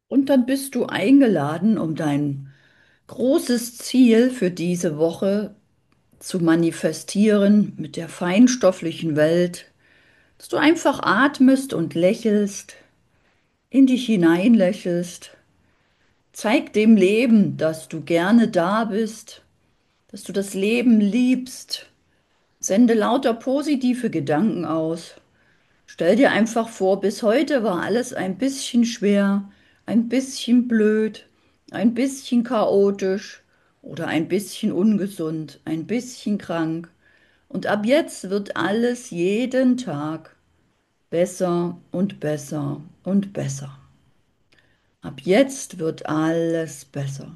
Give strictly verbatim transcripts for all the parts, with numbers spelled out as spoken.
Und dann bist du eingeladen, um dein großes Ziel für diese Woche zu manifestieren mit der feinstofflichen Welt, dass du einfach atmest und lächelst, in dich hineinlächelst. Zeig dem Leben, dass du gerne da bist, dass du das Leben liebst. Sende lauter positive Gedanken aus. Stell dir einfach vor, bis heute war alles ein bisschen schwer, ein bisschen blöd, ein bisschen chaotisch oder ein bisschen ungesund, ein bisschen krank. Und ab jetzt wird alles jeden Tag besser und besser und besser. Ab jetzt wird alles besser.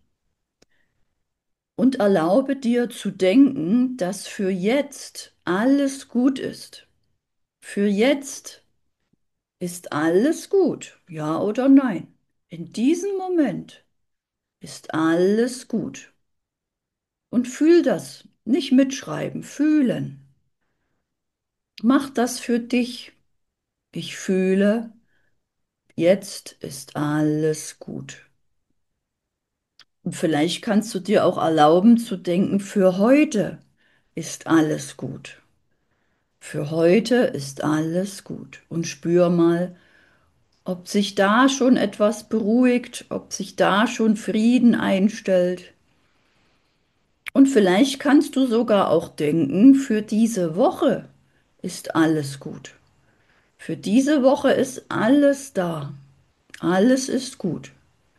Und erlaube dir zu denken, dass für jetzt alles gut ist. Für jetzt ist alles gut, ja oder nein? In diesem Moment ist alles gut. Und fühl das, nicht mitschreiben, fühlen. Mach das für dich. Ich fühle, jetzt ist alles gut. Und vielleicht kannst du dir auch erlauben zu denken, für heute ist alles gut. Für heute ist alles gut. Und spür mal, ob sich da schon etwas beruhigt, ob sich da schon Frieden einstellt. Und vielleicht kannst du sogar auch denken, für diese Woche ist alles gut. Für diese Woche ist alles da. Alles ist gut.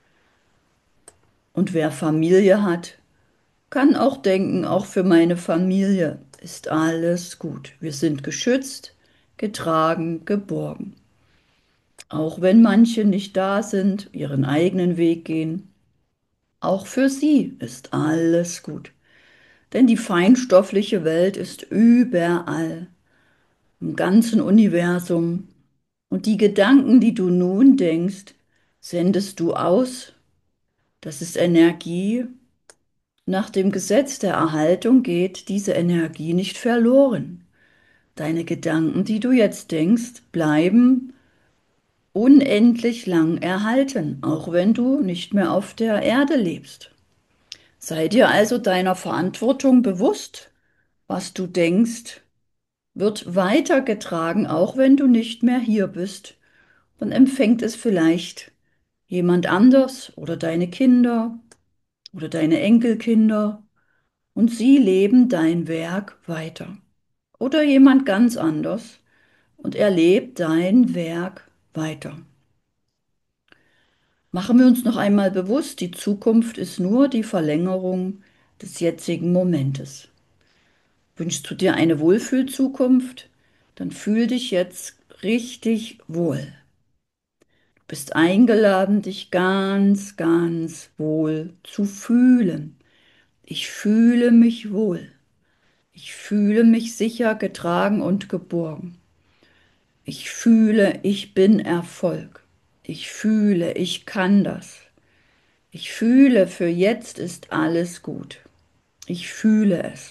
Und wer Familie hat, kann auch denken, auch für meine Familie ist alles gut. Wir sind geschützt, getragen, geborgen. Auch wenn manche nicht da sind, ihren eigenen Weg gehen, auch für sie ist alles gut. Denn die feinstoffliche Welt ist überall, im ganzen Universum. Und die Gedanken, die du nun denkst, sendest du aus. Das ist Energie. Nach dem Gesetz der Erhaltung geht diese Energie nicht verloren. Deine Gedanken, die du jetzt denkst, bleiben unendlich lang erhalten, auch wenn du nicht mehr auf der Erde lebst. Sei dir also deiner Verantwortung bewusst. Was du denkst, wird weitergetragen, auch wenn du nicht mehr hier bist. Dann empfängt es vielleicht jemand anders oder deine Kinder oder deine Enkelkinder und sie leben dein Werk weiter. Oder jemand ganz anders und er lebt dein Werk weiter. Machen wir uns noch einmal bewusst, die Zukunft ist nur die Verlängerung des jetzigen Momentes. Wünschst du dir eine Wohlfühlzukunft? Dann fühl dich jetzt richtig wohl. Du bist eingeladen, dich ganz, ganz wohl zu fühlen. Ich fühle mich wohl. Ich fühle mich sicher, getragen und geborgen. Ich fühle, ich bin Erfolg. Ich fühle, ich kann das. Ich fühle, für jetzt ist alles gut. Ich fühle es.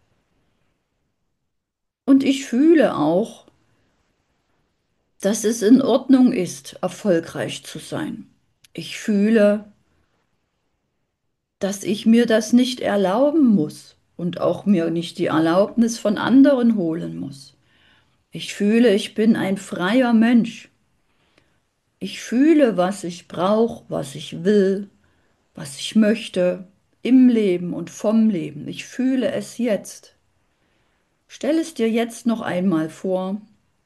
Und ich fühle auch, dass es in Ordnung ist, erfolgreich zu sein. Ich fühle, dass ich mir das nicht erlauben muss und auch mir nicht die Erlaubnis von anderen holen muss. Ich fühle, ich bin ein freier Mensch. Ich fühle, was ich brauche, was ich will, was ich möchte im Leben und vom Leben. Ich fühle es jetzt. Stell es dir jetzt noch einmal vor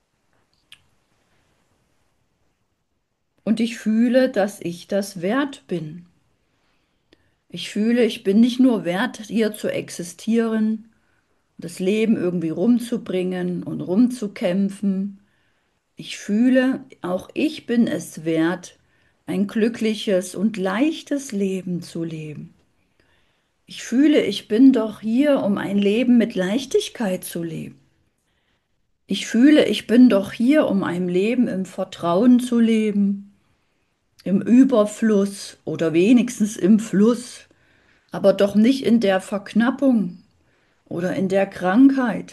und ich fühle, dass ich das wert bin. Ich fühle, ich bin nicht nur wert, hier zu existieren, das Leben irgendwie rumzubringen und rumzukämpfen. Ich fühle, auch ich bin es wert, ein glückliches und leichtes Leben zu leben. Ich fühle, ich bin doch hier, um ein Leben mit Leichtigkeit zu leben. Ich fühle, ich bin doch hier, um ein Leben im Vertrauen zu leben, im Überfluss oder wenigstens im Fluss, aber doch nicht in der Verknappung oder in der Krankheit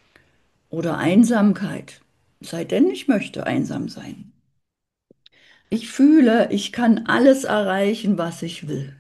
oder Einsamkeit. Sei denn, ich möchte einsam sein. Ich fühle, ich kann alles erreichen, was ich will.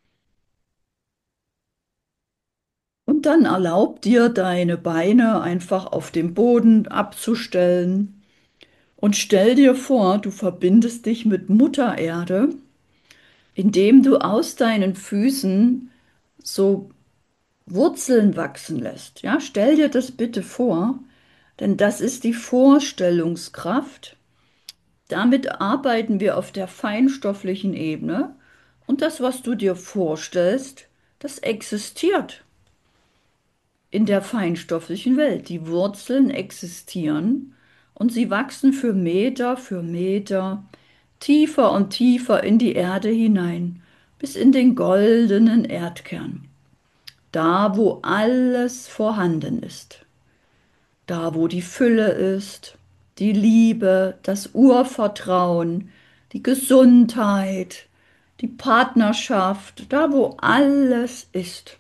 Und dann erlaub dir, deine Beine einfach auf dem Boden abzustellen. Und stell dir vor, du verbindest dich mit Mutter Erde, indem du aus deinen Füßen so Wurzeln wachsen lässt. Ja, stell dir das bitte vor, denn das ist die Vorstellungskraft. Damit arbeiten wir auf der feinstofflichen Ebene und das, was du dir vorstellst, das existiert in der feinstofflichen Welt. Die Wurzeln existieren und sie wachsen für Meter für Meter tiefer und tiefer in die Erde hinein, bis in den goldenen Erdkern, da wo alles vorhanden ist, da wo die Fülle ist, die Liebe, das Urvertrauen, die Gesundheit, die Partnerschaft, da wo alles ist.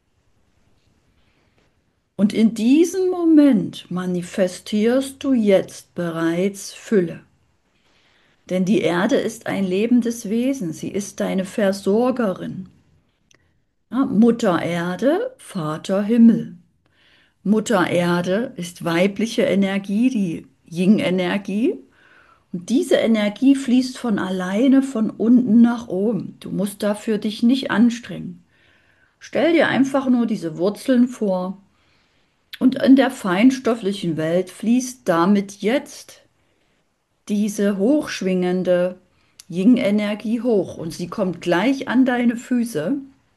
Und in diesem Moment manifestierst du jetzt bereits Fülle. Denn die Erde ist ein lebendes Wesen, sie ist deine Versorgerin. Ja, Mutter Erde, Vater Himmel. Mutter Erde ist weibliche Energie, die Yin-Energie. Und diese Energie fließt von alleine von unten nach oben. Du musst dafür dich nicht anstrengen. Stell dir einfach nur diese Wurzeln vor. Und in der feinstofflichen Welt fließt damit jetzt diese hochschwingende Yin-Energie hoch. Und sie kommt gleich an deine Füße.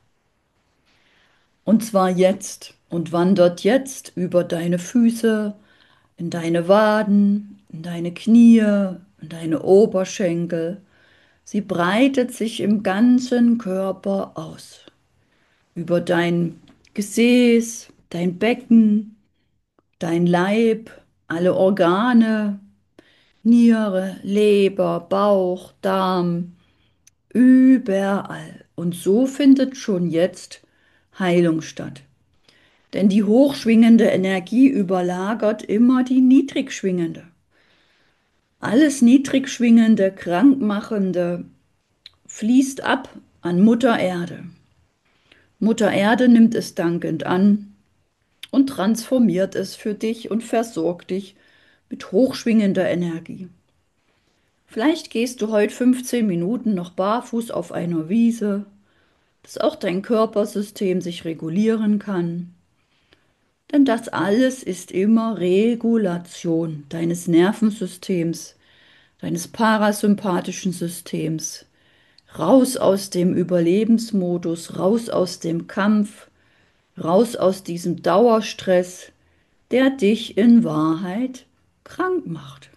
Und zwar jetzt. Und wandert jetzt über deine Füße, in deine Waden, in deine Knie, in deine Oberschenkel. Sie breitet sich im ganzen Körper aus. Über dein Gesäß, dein Becken, dein Leib, alle Organe, Niere, Leber, Bauch, Darm, überall. Und so findet schon jetzt Heilung statt. Denn die hochschwingende Energie überlagert immer die niedrigschwingende. Alles niedrigschwingende, krankmachende fließt ab an Mutter Erde. Mutter Erde nimmt es dankend an und transformiert es für dich und versorgt dich mit hochschwingender Energie. Vielleicht gehst du heute fünfzehn Minuten noch barfuß auf einer Wiese, dass auch dein Körpersystem sich regulieren kann. Denn das alles ist immer Regulation deines Nervensystems, deines parasympathischen Systems. Raus aus dem Überlebensmodus, raus aus dem Kampf, raus aus diesem Dauerstress, der dich in Wahrheit krank macht,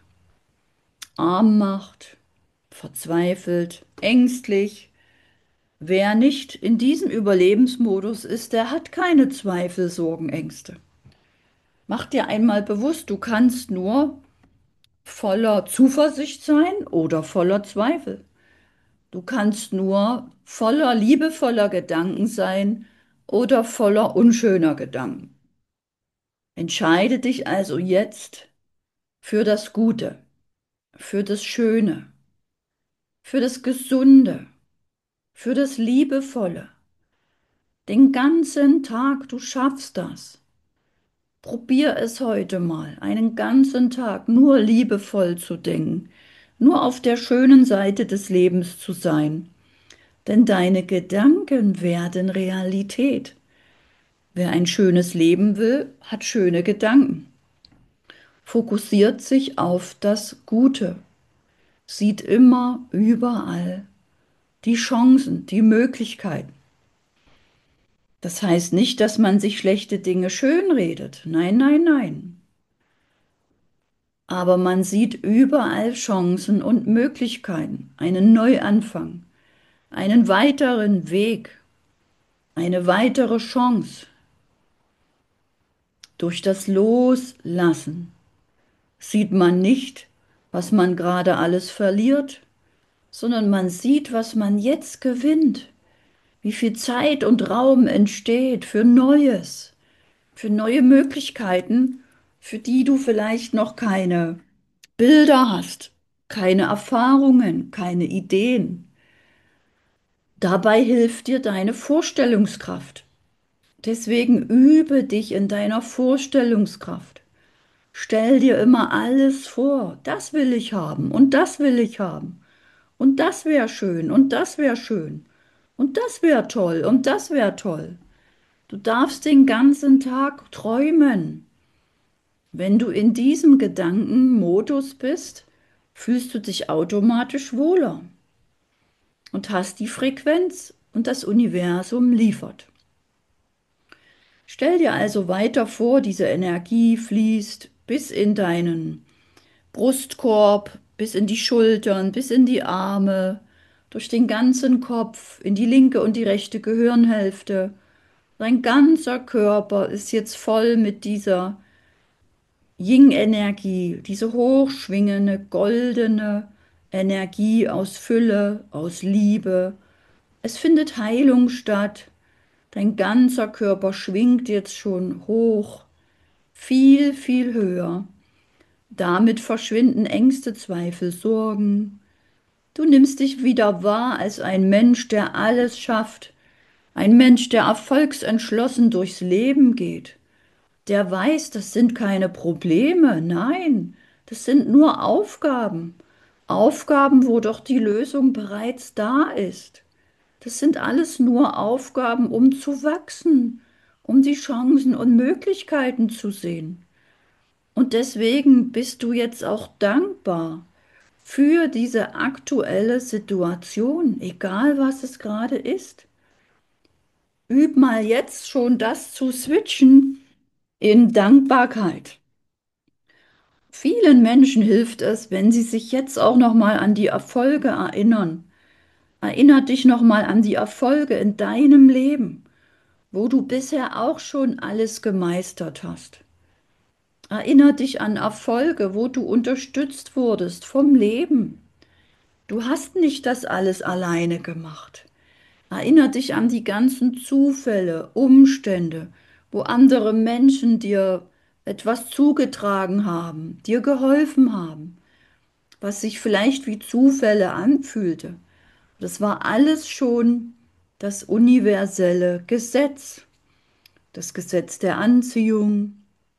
arm macht, verzweifelt, ängstlich. Wer nicht in diesem Überlebensmodus ist, der hat keine Zweifel, Sorgen, Ängste. Mach dir einmal bewusst, du kannst nur voller Zuversicht sein oder voller Zweifel. Du kannst nur voller liebevoller Gedanken sein oder voller unschöner Gedanken. Entscheide dich also jetzt für das Gute, für das Schöne, für das Gesunde, für das Liebevolle. Den ganzen Tag, du schaffst das. Probier es heute mal, einen ganzen Tag nur liebevoll zu denken, nur auf der schönen Seite des Lebens zu sein. Denn deine Gedanken werden Realität. Wer ein schönes Leben will, hat schöne Gedanken, fokussiert sich auf das Gute, sieht immer überall die Chancen, die Möglichkeiten. Das heißt nicht, dass man sich schlechte Dinge schönredet. Nein, nein, nein. Aber man sieht überall Chancen und Möglichkeiten, einen Neuanfang, einen weiteren Weg, eine weitere Chance. Durch das Loslassen sieht man nicht, was man gerade alles verliert, sondern man sieht, was man jetzt gewinnt, wie viel Zeit und Raum entsteht für Neues, für neue Möglichkeiten, für die du vielleicht noch keine Bilder hast, keine Erfahrungen, keine Ideen. Dabei hilft dir deine Vorstellungskraft. Deswegen übe dich in deiner Vorstellungskraft. Stell dir immer alles vor. Das will ich haben und das will ich haben. Und das wäre schön und das wäre schön. Und das wäre toll und das wäre toll. Du darfst den ganzen Tag träumen. Wenn du in diesem Gedankenmodus bist, fühlst du dich automatisch wohler und hast die Frequenz und das Universum liefert. Stell dir also weiter vor, diese Energie fließt bis in deinen Brustkorb, bis in die Schultern, bis in die Arme, durch den ganzen Kopf, in die linke und die rechte Gehirnhälfte. Dein ganzer Körper ist jetzt voll mit dieser Yin-Energie, diese hochschwingende, goldene Energie aus Fülle, aus Liebe. Es findet Heilung statt. Dein ganzer Körper schwingt jetzt schon hoch, viel, viel höher. Damit verschwinden Ängste, Zweifel, Sorgen. Du nimmst dich wieder wahr als ein Mensch, der alles schafft, ein Mensch, der erfolgsentschlossen durchs Leben geht, der weiß, das sind keine Probleme, nein, das sind nur Aufgaben. Aufgaben, wo doch die Lösung bereits da ist. Das sind alles nur Aufgaben, um zu wachsen, um die Chancen und Möglichkeiten zu sehen. Und deswegen bist du jetzt auch dankbar für diese aktuelle Situation, egal was es gerade ist. Üb mal jetzt schon das zu switchen in Dankbarkeit. Vielen Menschen hilft es, wenn sie sich jetzt auch noch mal an die Erfolge erinnern. Erinner dich noch mal an die Erfolge in deinem Leben, wo du bisher auch schon alles gemeistert hast. Erinner dich an Erfolge, wo du unterstützt wurdest vom Leben. Du hast nicht das alles alleine gemacht. Erinner dich an die ganzen Zufälle, Umstände, wo andere Menschen dir etwas zugetragen haben, dir geholfen haben, was sich vielleicht wie Zufälle anfühlte. Das war alles schon das universelle Gesetz, das Gesetz der Anziehung.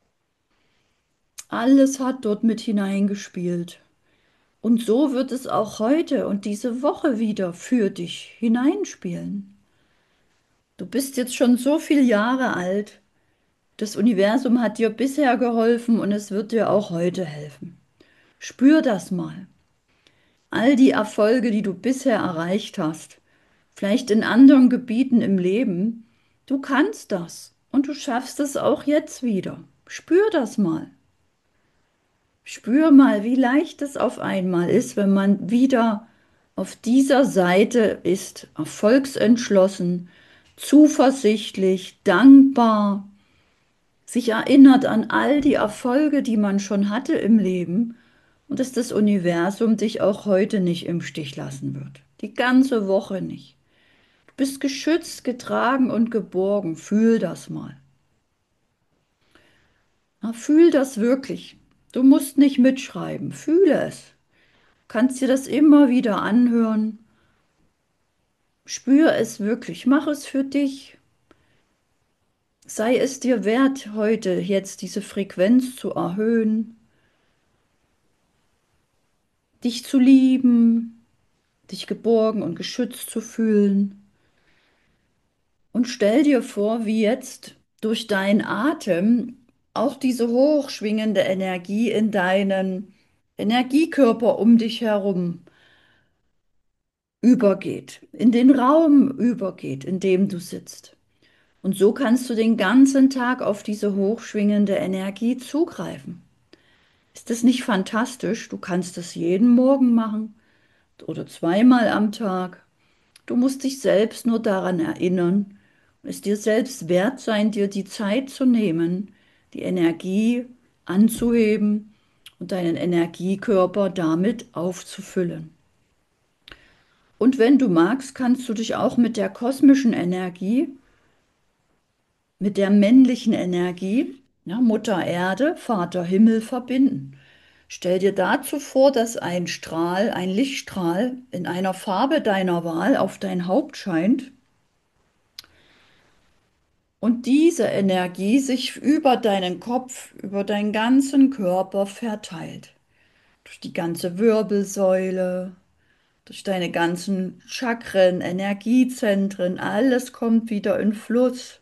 Alles hat dort mit hineingespielt. Und so wird es auch heute und diese Woche wieder für dich hineinspielen. Du bist jetzt schon so viele Jahre alt. Das Universum hat dir bisher geholfen und es wird dir auch heute helfen. Spür das mal. All die Erfolge, die du bisher erreicht hast, vielleicht in anderen Gebieten im Leben, du kannst das und du schaffst es auch jetzt wieder. Spür das mal. Spür mal, wie leicht es auf einmal ist, wenn man wieder auf dieser Seite ist, erfolgsentschlossen, zuversichtlich, dankbar, sich erinnert an all die Erfolge, die man schon hatte im Leben und dass das Universum dich auch heute nicht im Stich lassen wird. Die ganze Woche nicht. Du bist geschützt, getragen und geborgen. Fühl das mal. Na, fühl das wirklich. Du musst nicht mitschreiben. Fühle es. Kannst dir das immer wieder anhören. Spür es wirklich. Mach es für dich. Sei es dir wert, heute jetzt diese Frequenz zu erhöhen, dich zu lieben, dich geborgen und geschützt zu fühlen. Und stell dir vor, wie jetzt durch deinen Atem auch diese hochschwingende Energie in deinen Energiekörper um dich herum übergeht, in den Raum übergeht, in dem du sitzt. Und so kannst du den ganzen Tag auf diese hochschwingende Energie zugreifen. Ist das nicht fantastisch? Du kannst das jeden Morgen machen oder zweimal am Tag. Du musst dich selbst nur daran erinnern, es dir selbst wert sein, dir die Zeit zu nehmen, die Energie anzuheben und deinen Energiekörper damit aufzufüllen. Und wenn du magst, kannst du dich auch mit der kosmischen Energie, mit der männlichen Energie, ja, Mutter Erde, Vater Himmel verbinden. Stell dir dazu vor, dass ein Strahl, ein Lichtstrahl in einer Farbe deiner Wahl auf dein Haupt scheint und diese Energie sich über deinen Kopf, über deinen ganzen Körper verteilt. Durch die ganze Wirbelsäule, durch deine ganzen Chakren, Energiezentren, alles kommt wieder in Fluss.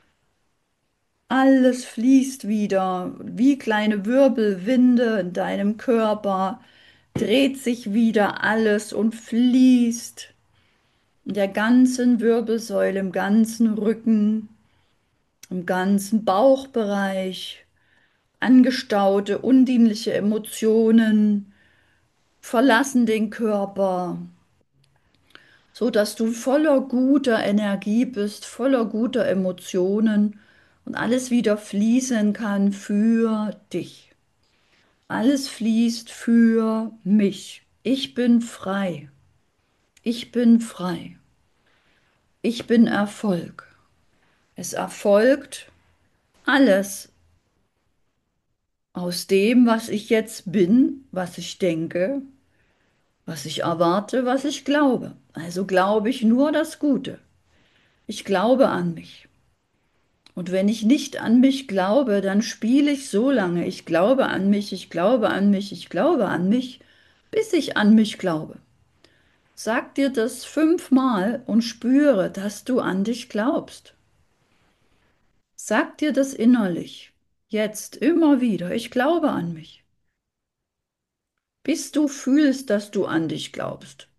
Alles fließt wieder wie kleine Wirbelwinde in deinem Körper, dreht sich wieder alles und fließt in der ganzen Wirbelsäule, im ganzen Rücken, im ganzen Bauchbereich. Angestaute, undienliche Emotionen verlassen den Körper, so dass du voller guter Energie bist, voller guter Emotionen und alles wieder fließen kann für dich. Alles fließt für mich. Ich bin frei. Ich bin frei. Ich bin Erfolg. Es erfolgt alles aus dem, was ich jetzt bin, was ich denke, was ich erwarte, was ich glaube. Also glaube ich nur das Gute. Ich glaube an mich. Und wenn ich nicht an mich glaube, dann spiele ich so lange. Ich glaube an mich, ich glaube an mich, ich glaube an mich, bis ich an mich glaube. Sag dir das fünfmal und spüre, dass du an dich glaubst. Sag dir das innerlich. Jetzt, immer wieder. Ich glaube an mich. Bis du fühlst, dass du an dich glaubst.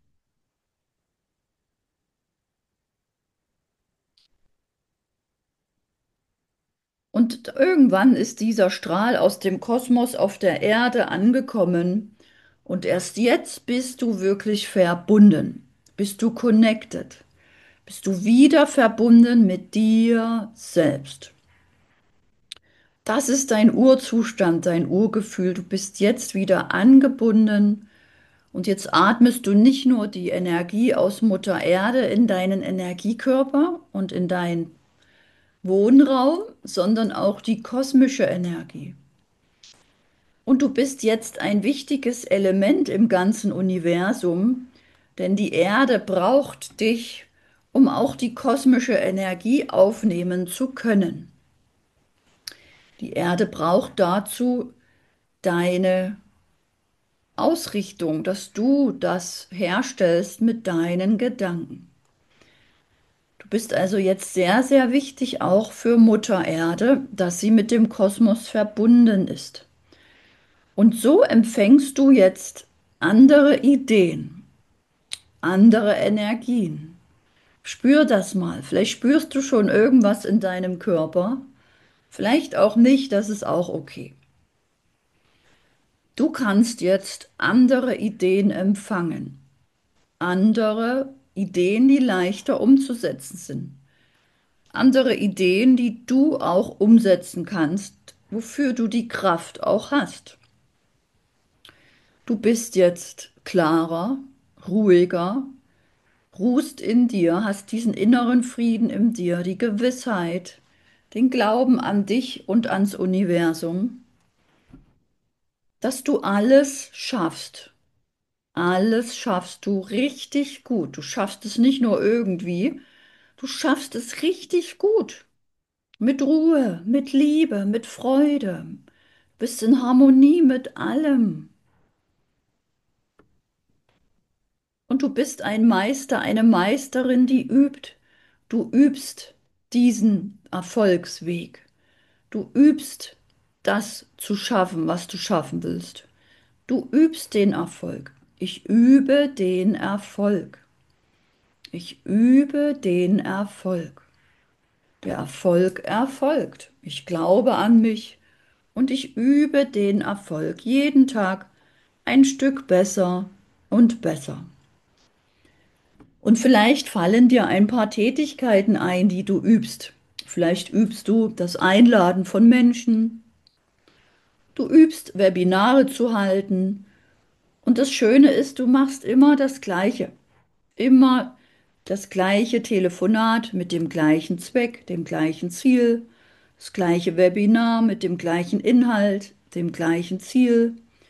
Und irgendwann ist dieser Strahl aus dem Kosmos auf der Erde angekommen und erst jetzt bist du wirklich verbunden, bist du connected, bist du wieder verbunden mit dir selbst. Das ist dein Urzustand, dein Urgefühl. Du bist jetzt wieder angebunden und jetzt atmest du nicht nur die Energie aus Mutter Erde in deinen Energiekörper und in deinen Wohnraum, sondern auch die kosmische Energie. Und du bist jetzt ein wichtiges Element im ganzen Universum, denn die Erde braucht dich, um auch die kosmische Energie aufnehmen zu können. Die Erde braucht dazu deine Ausrichtung, dass du das herstellst mit deinen Gedanken. Du bist also jetzt sehr, sehr wichtig auch für Mutter Erde, dass sie mit dem Kosmos verbunden ist. Und so empfängst du jetzt andere Ideen, andere Energien. Spür das mal. Vielleicht spürst du schon irgendwas in deinem Körper. Vielleicht auch nicht, das ist auch okay. Du kannst jetzt andere Ideen empfangen. Andere Ideen, die leichter umzusetzen sind. Andere Ideen, die du auch umsetzen kannst, wofür du die Kraft auch hast. Du bist jetzt klarer, ruhiger, ruhst in dir, hast diesen inneren Frieden in dir, die Gewissheit, den Glauben an dich und ans Universum, dass du alles schaffst. Alles schaffst du richtig gut. Du schaffst es nicht nur irgendwie, du schaffst es richtig gut. Mit Ruhe, mit Liebe, mit Freude. Bist in Harmonie mit allem. Und du bist ein Meister, eine Meisterin, die übt. Du übst diesen Erfolgsweg. Du übst das zu schaffen, was du schaffen willst. Du übst den Erfolg. Ich übe den Erfolg. Ich übe den Erfolg. Der Erfolg erfolgt. Ich glaube an mich und ich übe den Erfolg jeden Tag ein Stück besser und besser. Und vielleicht fallen dir ein paar Tätigkeiten ein, die du übst. Vielleicht übst du das Einladen von Menschen. Du übst Webinare zu halten. Und das Schöne ist, du machst immer das Gleiche. Immer das gleiche Telefonat mit dem gleichen Zweck, dem gleichen Ziel. Das gleiche Webinar mit dem gleichen Inhalt, dem gleichen Ziel.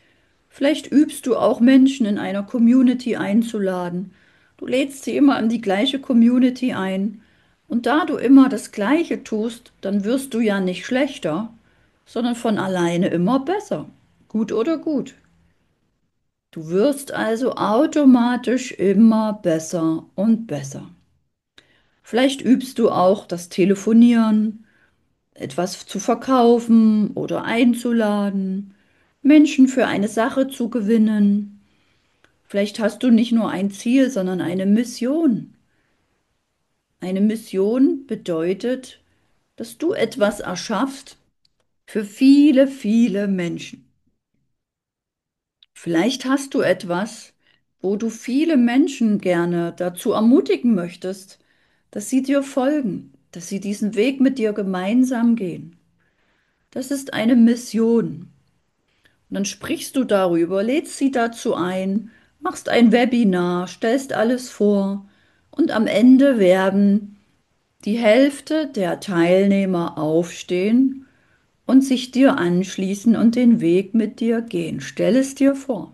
Vielleicht übst du auch Menschen in einer Community einzuladen. Du lädst sie immer in die gleiche Community ein. Und da du immer das Gleiche tust, dann wirst du ja nicht schlechter, sondern von alleine immer besser. Gut oder gut. Du wirst also automatisch immer besser und besser. Vielleicht übst du auch das Telefonieren, etwas zu verkaufen oder einzuladen, Menschen für eine Sache zu gewinnen. Vielleicht hast du nicht nur ein Ziel, sondern eine Mission. Eine Mission bedeutet, dass du etwas erschaffst für viele, viele Menschen. Vielleicht hast du etwas, wo du viele Menschen gerne dazu ermutigen möchtest, dass sie dir folgen, dass sie diesen Weg mit dir gemeinsam gehen. Das ist eine Mission. Und dann sprichst du darüber, lädst sie dazu ein, machst ein Webinar, stellst alles vor und am Ende werden die Hälfte der Teilnehmer aufstehen und sich dir anschließen und den Weg mit dir gehen. Stell es dir vor.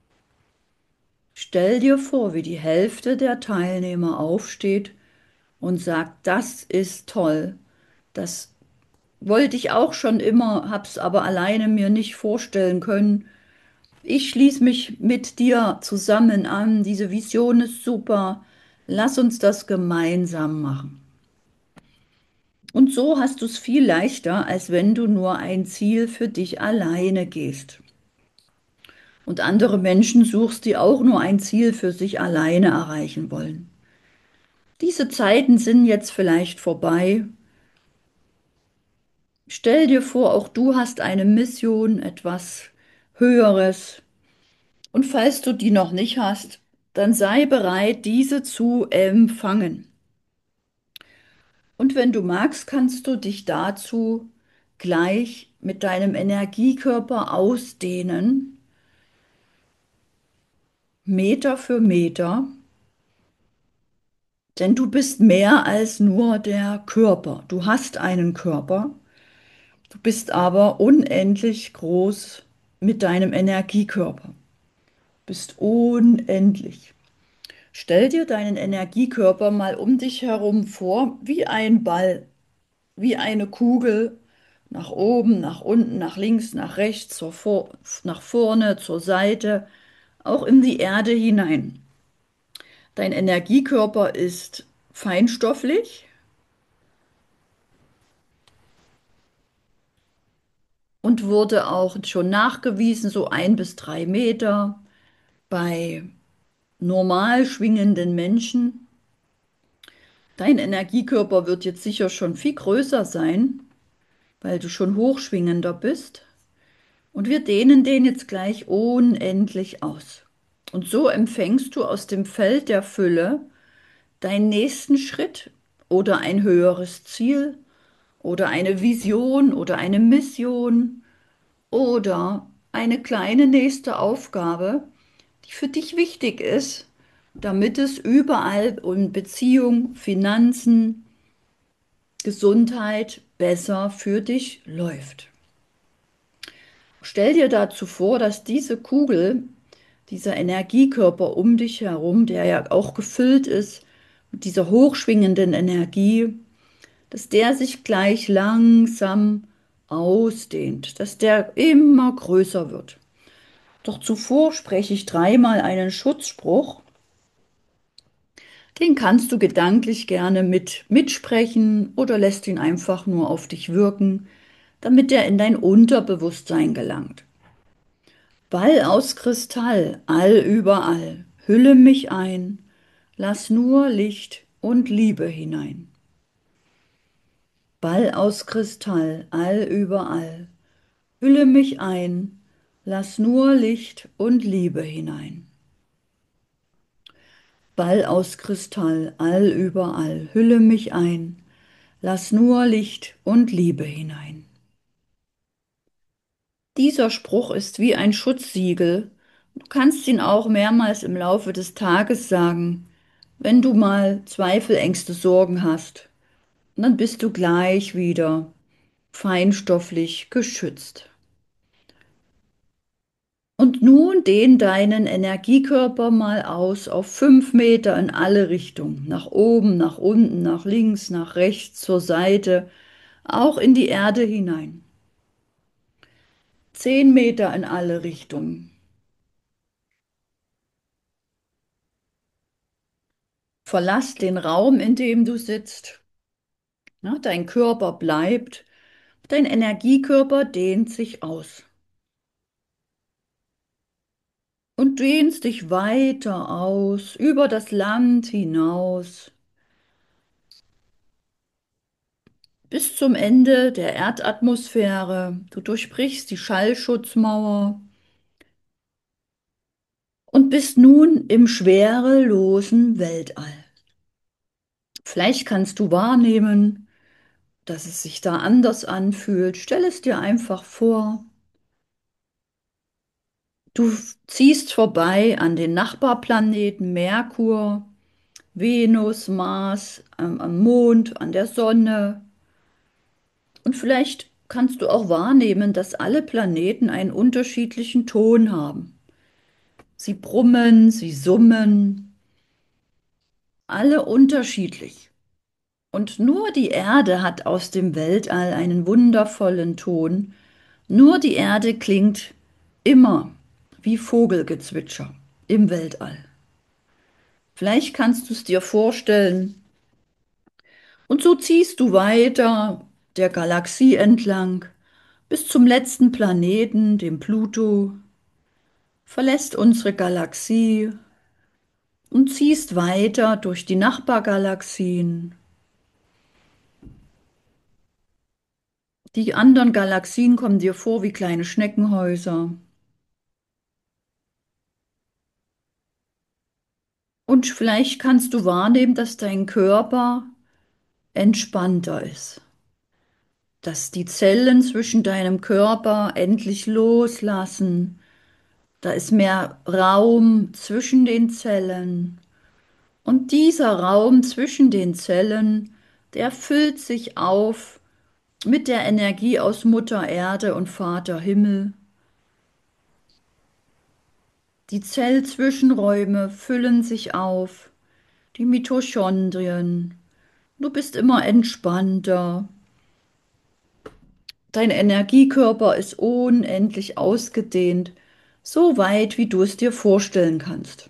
Stell dir vor, wie die Hälfte der Teilnehmer aufsteht und sagt, das ist toll. Das wollte ich auch schon immer, hab's aber alleine mir nicht vorstellen können. Ich schließe mich mit dir zusammen an. Diese Vision ist super. Lass uns das gemeinsam machen. Und so hast du es viel leichter, als wenn du nur ein Ziel für dich alleine gehst. Und andere Menschen suchst, die auch nur ein Ziel für sich alleine erreichen wollen. Diese Zeiten sind jetzt vielleicht vorbei. Stell dir vor, auch du hast eine Mission, etwas Höheres. Und falls du die noch nicht hast, dann sei bereit, diese zu empfangen. Und wenn du magst, kannst du dich dazu gleich mit deinem Energiekörper ausdehnen, Meter für Meter, denn du bist mehr als nur der Körper. Du hast einen Körper, du bist aber unendlich groß mit deinem Energiekörper. Du bist unendlich. Stell dir deinen Energiekörper mal um dich herum vor, wie ein Ball, wie eine Kugel, nach oben, nach unten, nach links, nach rechts, zur vor nach vorne, zur Seite, auch in die Erde hinein. Dein Energiekörper ist feinstofflich und wurde auch schon nachgewiesen, so ein bis drei Meter bei normal schwingenden Menschen. Dein Energiekörper wird jetzt sicher schon viel größer sein, weil du schon hochschwingender bist. Und wir dehnen den jetzt gleich unendlich aus. Und so empfängst du aus dem Feld der Fülle deinen nächsten Schritt oder ein höheres Ziel oder eine Vision oder eine Mission oder eine kleine nächste Aufgabe, die für dich wichtig ist, damit es überall um Beziehung, Finanzen, Gesundheit besser für dich läuft. Stell dir dazu vor, dass diese Kugel, dieser Energiekörper um dich herum, der ja auch gefüllt ist mit dieser hochschwingenden Energie, dass der sich gleich langsam ausdehnt, dass der immer größer wird. Doch zuvor spreche ich dreimal einen Schutzspruch. Den kannst du gedanklich gerne mit mitsprechen oder lässt ihn einfach nur auf dich wirken, damit er in dein Unterbewusstsein gelangt. Ball aus Kristall, allüberall, hülle mich ein, lass nur Licht und Liebe hinein. Ball aus Kristall, allüberall, hülle mich ein, lass nur Licht und Liebe hinein. Ball aus Kristall, allüberall, hülle mich ein, lass nur Licht und Liebe hinein. Dieser Spruch ist wie ein Schutzsiegel. Du kannst ihn auch mehrmals im Laufe des Tages sagen, wenn du mal Zweifel, Ängste, Sorgen hast. Und dann bist du gleich wieder feinstofflich geschützt. Und nun dehn deinen Energiekörper mal aus auf fünf Meter in alle Richtungen. Nach oben, nach unten, nach links, nach rechts, zur Seite, auch in die Erde hinein. Zehn Meter in alle Richtungen. Verlass den Raum, in dem du sitzt. Ja, dein Körper bleibt. Dein Energiekörper dehnt sich aus. Und dehnst dich weiter aus, über das Land hinaus, bis zum Ende der Erdatmosphäre. Du durchbrichst die Schallschutzmauer und bist nun im schwerelosen Weltall. Vielleicht kannst du wahrnehmen, dass es sich da anders anfühlt. Stell es dir einfach vor. Du ziehst vorbei an den Nachbarplaneten Merkur, Venus, Mars, am, am Mond, an der Sonne. Und vielleicht kannst du auch wahrnehmen, dass alle Planeten einen unterschiedlichen Ton haben. Sie brummen, sie summen, alle unterschiedlich. Und nur die Erde hat aus dem Weltall einen wundervollen Ton. Nur die Erde klingt immer wie Vogelgezwitscher im Weltall. Vielleicht kannst du es dir vorstellen. Und so ziehst du weiter der Galaxie entlang bis zum letzten Planeten, dem Pluto, verlässt unsere Galaxie und ziehst weiter durch die Nachbargalaxien. Die anderen Galaxien kommen dir vor wie kleine Schneckenhäuser. Und vielleicht kannst du wahrnehmen, dass dein Körper entspannter ist, dass die Zellen zwischen deinem Körper endlich loslassen. Da ist mehr Raum zwischen den Zellen. Und dieser Raum zwischen den Zellen, der füllt sich auf mit der Energie aus Mutter Erde und Vater Himmel. Die Zellzwischenräume füllen sich auf, die Mitochondrien. Du bist immer entspannter. Dein Energiekörper ist unendlich ausgedehnt, so weit, wie du es dir vorstellen kannst.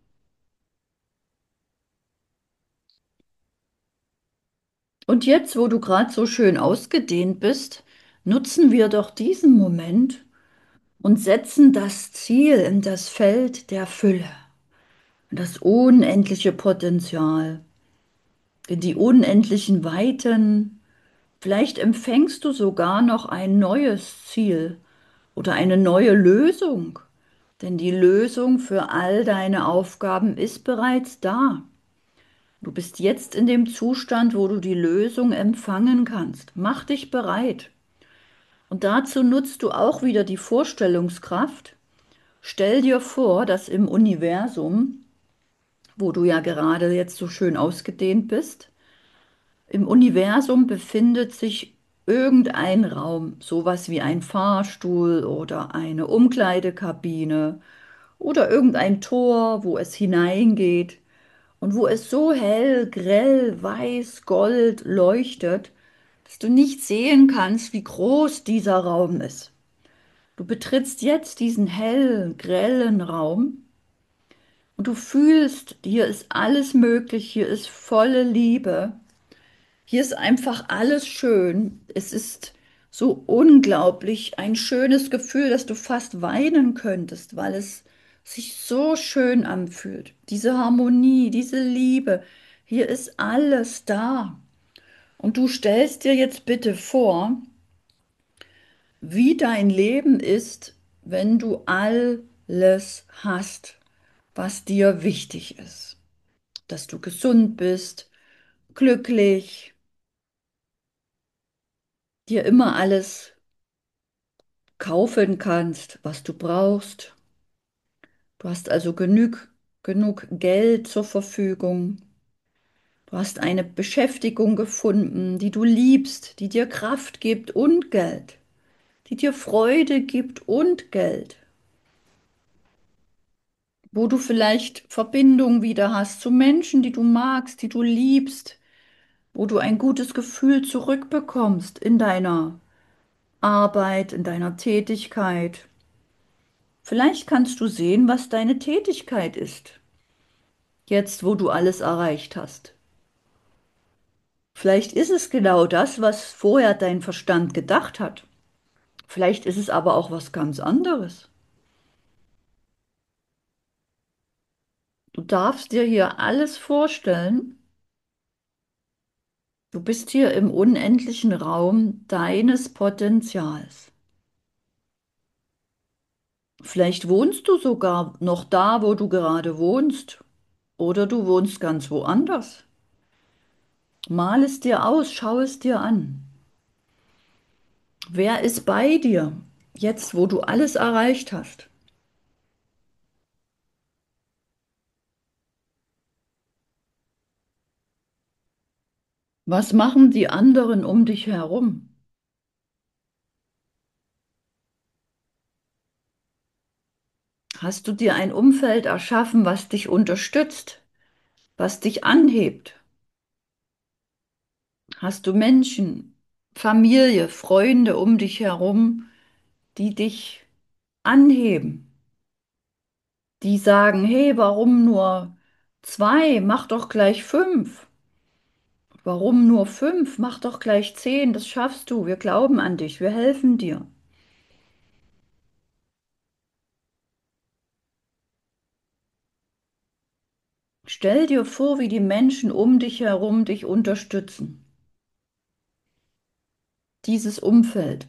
Und jetzt, wo du gerade so schön ausgedehnt bist, nutzen wir doch diesen Moment und setzen das Ziel in das Feld der Fülle, in das unendliche Potenzial, in die unendlichen Weiten. Vielleicht empfängst du sogar noch ein neues Ziel oder eine neue Lösung, denn die Lösung für all deine Aufgaben ist bereits da. Du bist jetzt in dem Zustand, wo du die Lösung empfangen kannst. Mach dich bereit. Und dazu nutzt du auch wieder die Vorstellungskraft. Stell dir vor, dass im Universum, wo du ja gerade jetzt so schön ausgedehnt bist, im Universum befindet sich irgendein Raum, sowas wie ein Fahrstuhl oder eine Umkleidekabine oder irgendein Tor, wo es hineingeht und wo es so hell, grell, weiß, gold leuchtet, dass du nicht sehen kannst, wie groß dieser Raum ist. Du betrittst jetzt diesen hellen, grellen Raum und du fühlst, hier ist alles möglich, hier ist volle Liebe. Hier ist einfach alles schön. Es ist so unglaublich ein schönes Gefühl, dass du fast weinen könntest, weil es sich so schön anfühlt. Diese Harmonie, diese Liebe, hier ist alles da. Und du stellst dir jetzt bitte vor, wie dein Leben ist, wenn du alles hast, was dir wichtig ist. Dass du gesund bist, glücklich, dir immer alles kaufen kannst, was du brauchst. Du hast also genug, genug Geld zur Verfügung. Du hast eine Beschäftigung gefunden, die du liebst, die dir Kraft gibt und Geld, die dir Freude gibt und Geld. wo du vielleicht Verbindung wieder hast zu Menschen, die du magst, die du liebst, wo du ein gutes Gefühl zurückbekommst in deiner Arbeit, in deiner Tätigkeit. Vielleicht kannst du sehen, was deine Tätigkeit ist, jetzt wo du alles erreicht hast. Vielleicht ist es genau das, was vorher dein Verstand gedacht hat. Vielleicht ist es aber auch was ganz anderes. Du darfst dir hier alles vorstellen. Du bist hier im unendlichen Raum deines Potenzials. Vielleicht wohnst du sogar noch da, wo du gerade wohnst, oder du wohnst ganz woanders. Mal es dir aus, schau es dir an. Wer ist bei dir, jetzt wo du alles erreicht hast? Was machen die anderen um dich herum? Hast du dir ein Umfeld erschaffen, was dich unterstützt, was dich anhebt? Hast du Menschen, Familie, Freunde um dich herum, die dich anheben, die sagen, hey, warum nur zwei? Mach doch gleich fünf. Warum nur fünf? Mach doch gleich zehn. Das schaffst du. Wir glauben an dich. Wir helfen dir. Stell dir vor, wie die Menschen um dich herum dich unterstützen. Dieses Umfeld,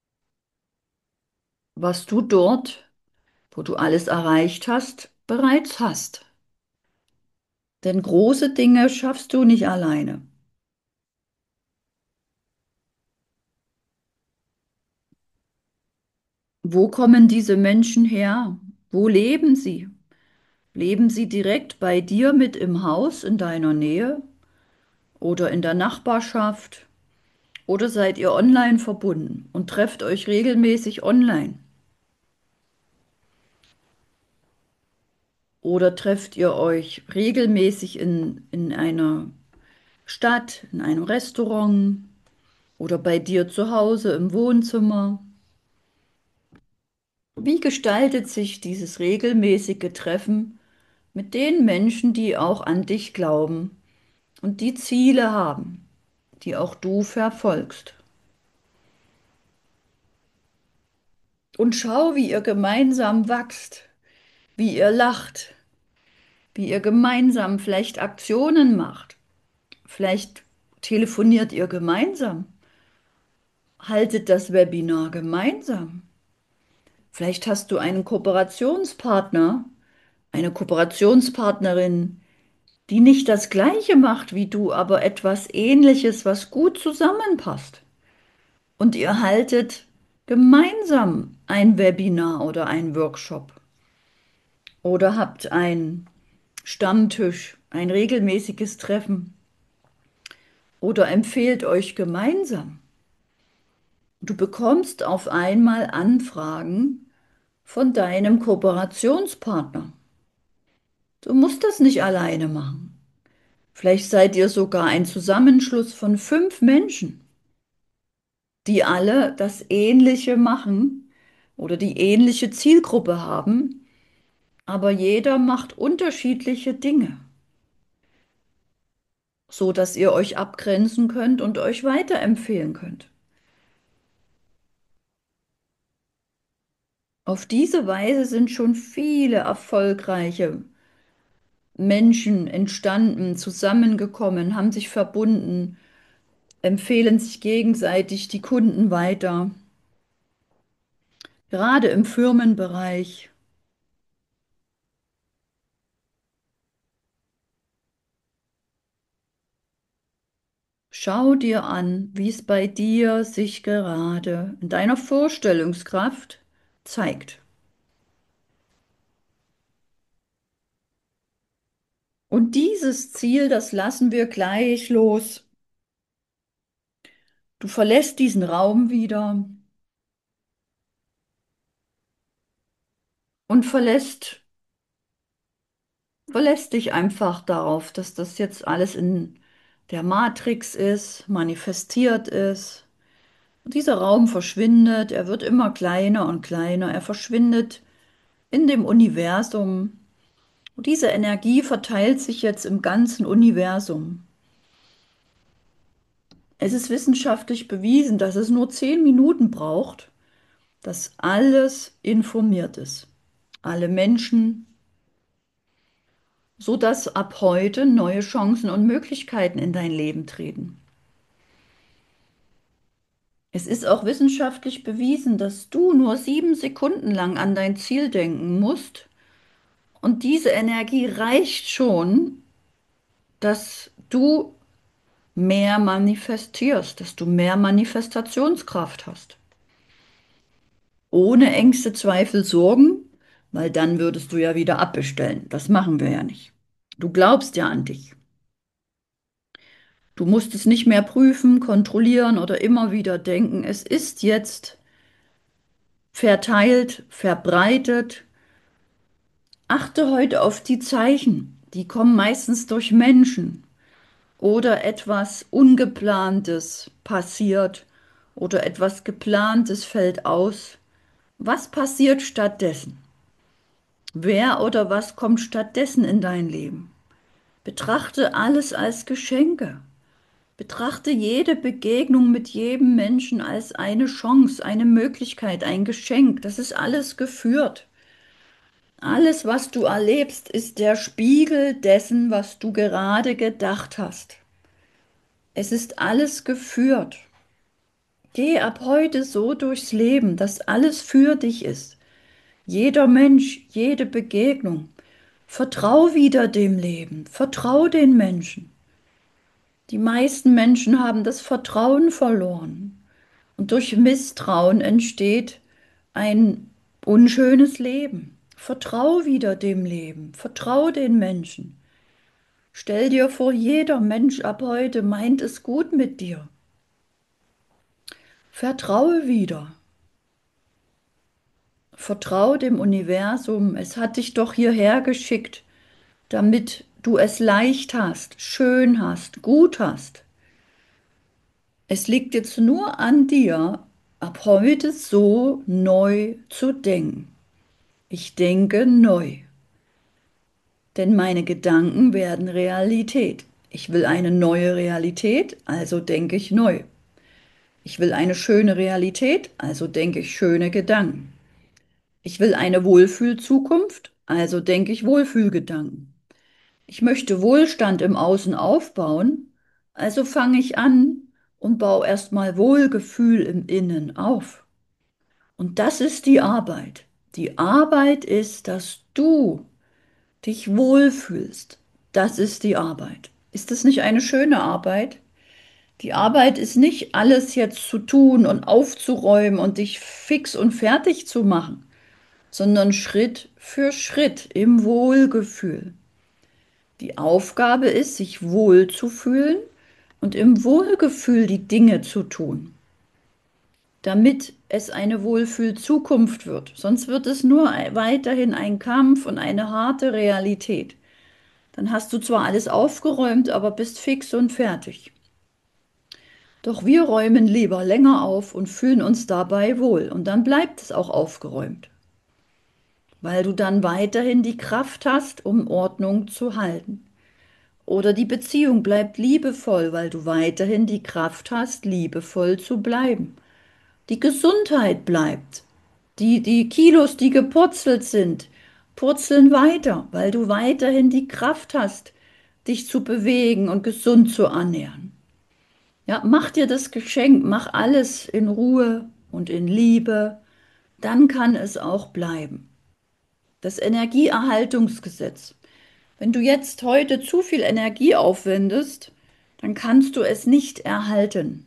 was du dort, wo du alles erreicht hast, bereits hast. Denn große Dinge schaffst du nicht alleine. Wo kommen diese Menschen her? Wo leben sie? Leben sie direkt bei dir mit im Haus in deiner Nähe oder in der Nachbarschaft? Oder seid ihr online verbunden und trefft euch regelmäßig online? Oder trefft ihr euch regelmäßig in, in einer Stadt, in einem Restaurant oder bei dir zu Hause im Wohnzimmer? Wie gestaltet sich dieses regelmäßige Treffen mit den Menschen, die auch an dich glauben und die Ziele haben, die auch du verfolgst? Und schau, wie ihr gemeinsam wachst, wie ihr lacht, wie ihr gemeinsam vielleicht Aktionen macht. Vielleicht telefoniert ihr gemeinsam, haltet das Webinar gemeinsam. Vielleicht hast du einen Kooperationspartner, eine Kooperationspartnerin, die nicht das Gleiche macht wie du, aber etwas Ähnliches, was gut zusammenpasst. Und ihr haltet gemeinsam ein Webinar oder ein Workshop oder habt einen Stammtisch, ein regelmäßiges Treffen oder empfehlt euch gemeinsam. Du bekommst auf einmal Anfragen von deinem Kooperationspartner. Du musst das nicht alleine machen. Vielleicht seid ihr sogar ein Zusammenschluss von fünf Menschen, die alle das Ähnliche machen oder die ähnliche Zielgruppe haben, aber jeder macht unterschiedliche Dinge, so dass ihr euch abgrenzen könnt und euch weiterempfehlen könnt. Auf diese Weise sind schon viele erfolgreiche Menschen entstanden, zusammengekommen, haben sich verbunden, empfehlen sich gegenseitig die Kunden weiter, gerade im Firmenbereich. Schau dir an, wie es bei dir sich gerade in deiner Vorstellungskraft zeigt. Und dieses Ziel, das lassen wir gleich los. Du verlässt diesen Raum wieder und verlässt Verlässt dich einfach darauf, dass das jetzt alles in der Matrix ist, manifestiert ist. Und dieser Raum verschwindet, er wird immer kleiner und kleiner, er verschwindet in dem Universum. Und diese Energie verteilt sich jetzt im ganzen Universum. Es ist wissenschaftlich bewiesen, dass es nur zehn Minuten braucht, dass alles informiert ist. Alle Menschen, sodass ab heute neue Chancen und Möglichkeiten in dein Leben treten. Es ist auch wissenschaftlich bewiesen, dass du nur sieben Sekunden lang an dein Ziel denken musst und diese Energie reicht schon, dass du mehr manifestierst, dass du mehr Manifestationskraft hast. Ohne Ängste, Zweifel, Sorgen, weil dann würdest du ja wieder abbestellen. Das machen wir ja nicht. Du glaubst ja an dich. Du musst es nicht mehr prüfen, kontrollieren oder immer wieder denken. Es ist jetzt verteilt, verbreitet. Achte heute auf die Zeichen. Die kommen meistens durch Menschen oder etwas Ungeplantes passiert oder etwas Geplantes fällt aus. Was passiert stattdessen? Wer oder was kommt stattdessen in dein Leben? Betrachte alles als Geschenke. Betrachte jede Begegnung mit jedem Menschen als eine Chance, eine Möglichkeit, ein Geschenk. Das ist alles geführt. Alles, was du erlebst, ist der Spiegel dessen, was du gerade gedacht hast. Es ist alles geführt. Geh ab heute so durchs Leben, dass alles für dich ist. Jeder Mensch, jede Begegnung. Vertrau wieder dem Leben, vertrau den Menschen. Die meisten Menschen haben das Vertrauen verloren. Und durch Misstrauen entsteht ein unschönes Leben. Vertrau wieder dem Leben, vertrau den Menschen. Stell dir vor, jeder Mensch ab heute meint es gut mit dir. Vertraue wieder. Vertrau dem Universum. Es hat dich doch hierher geschickt, damit du es leicht hast, schön hast, gut hast. Es liegt jetzt nur an dir, ab heute so neu zu denken. Ich denke neu, denn meine Gedanken werden Realität. Ich will eine neue Realität, also denke ich neu. Ich will eine schöne Realität, also denke ich schöne Gedanken. Ich will eine Wohlfühlzukunft, also denke ich Wohlfühlgedanken. Ich möchte Wohlstand im Außen aufbauen, also fange ich an und baue erstmal Wohlgefühl im Innen auf. Und das ist die Arbeit. Die Arbeit ist, dass du dich wohlfühlst. Das ist die Arbeit. Ist das nicht eine schöne Arbeit? Die Arbeit ist nicht alles jetzt zu tun und aufzuräumen und dich fix und fertig zu machen, sondern Schritt für Schritt im Wohlgefühl. Die Aufgabe ist, sich wohlzufühlen und im Wohlgefühl die Dinge zu tun, damit es eine Wohlfühl-Zukunft wird. Sonst wird es nur weiterhin ein Kampf und eine harte Realität. Dann hast du zwar alles aufgeräumt, aber bist fix und fertig. Doch wir räumen lieber länger auf und fühlen uns dabei wohl. Und dann bleibt es auch aufgeräumt, weil du dann weiterhin die Kraft hast, um Ordnung zu halten. Oder die Beziehung bleibt liebevoll, weil du weiterhin die Kraft hast, liebevoll zu bleiben. Die Gesundheit bleibt. Die, die Kilos, die gepurzelt sind, purzeln weiter, weil du weiterhin die Kraft hast, dich zu bewegen und gesund zu ernähren. Ja, mach dir das Geschenk, mach alles in Ruhe und in Liebe, dann kann es auch bleiben. Das Energieerhaltungsgesetz. Wenn du jetzt heute zu viel Energie aufwendest, dann kannst du es nicht erhalten.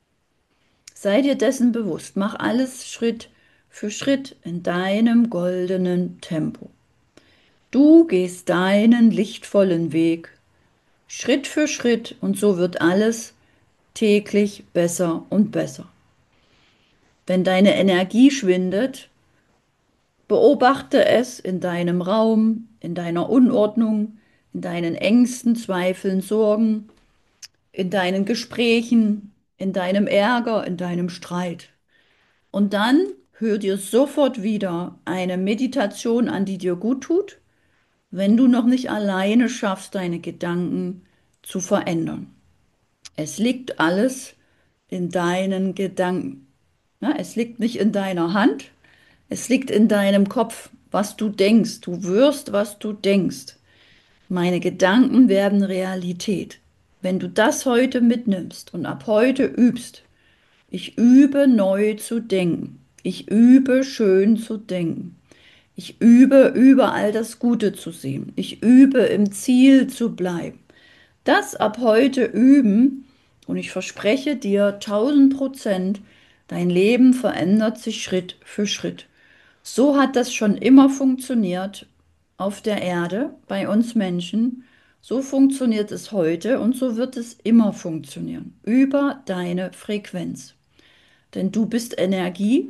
Sei dir dessen bewusst, mach alles Schritt für Schritt in deinem goldenen Tempo. Du gehst deinen lichtvollen Weg, Schritt für Schritt, und so wird alles täglich besser und besser. Wenn deine Energie schwindet, beobachte es in deinem Raum, in deiner Unordnung, in deinen Ängsten, Zweifeln, Sorgen, in deinen Gesprächen, in deinem Ärger, in deinem Streit. Und dann hör dir sofort wieder eine Meditation an, die dir gut tut, wenn du noch nicht alleine schaffst, deine Gedanken zu verändern. Es liegt alles in deinen Gedanken. Ja, es liegt nicht in deiner Hand, es liegt in deinem Kopf, was du denkst. Du wirst, was du denkst. Meine Gedanken werden Realität. Wenn du das heute mitnimmst und ab heute übst, ich übe neu zu denken. Ich übe schön zu denken. Ich übe überall das Gute zu sehen. Ich übe im Ziel zu bleiben. Das ab heute üben und ich verspreche dir tausend Prozent, dein Leben verändert sich Schritt für Schritt. So hat das schon immer funktioniert auf der Erde bei uns Menschen. So funktioniert es heute und so wird es immer funktionieren. Über deine Frequenz. Denn du bist Energie,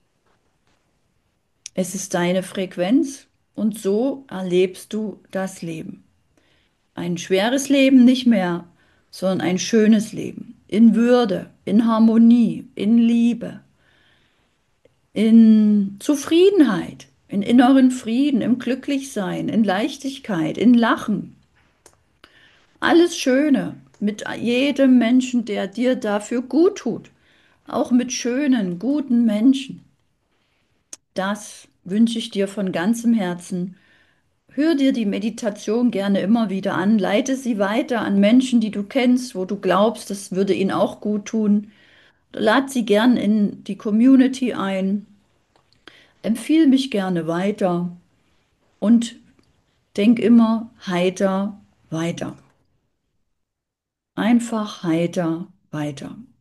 es ist deine Frequenz und so erlebst du das Leben. Ein schweres Leben nicht mehr, sondern ein schönes Leben. In Würde, in Harmonie, in Liebe, in Zufriedenheit, in inneren Frieden, im Glücklichsein, in Leichtigkeit, in Lachen. Alles Schöne mit jedem Menschen, der dir dafür gut tut. Auch mit schönen, guten Menschen. Das wünsche ich dir von ganzem Herzen. Hör dir die Meditation gerne immer wieder an, leite sie weiter an Menschen, die du kennst, wo du glaubst, das würde ihnen auch gut tun. Lad sie gern in die Community ein, empfiehl mich gerne weiter und denk immer heiter weiter. Einfach heiter weiter.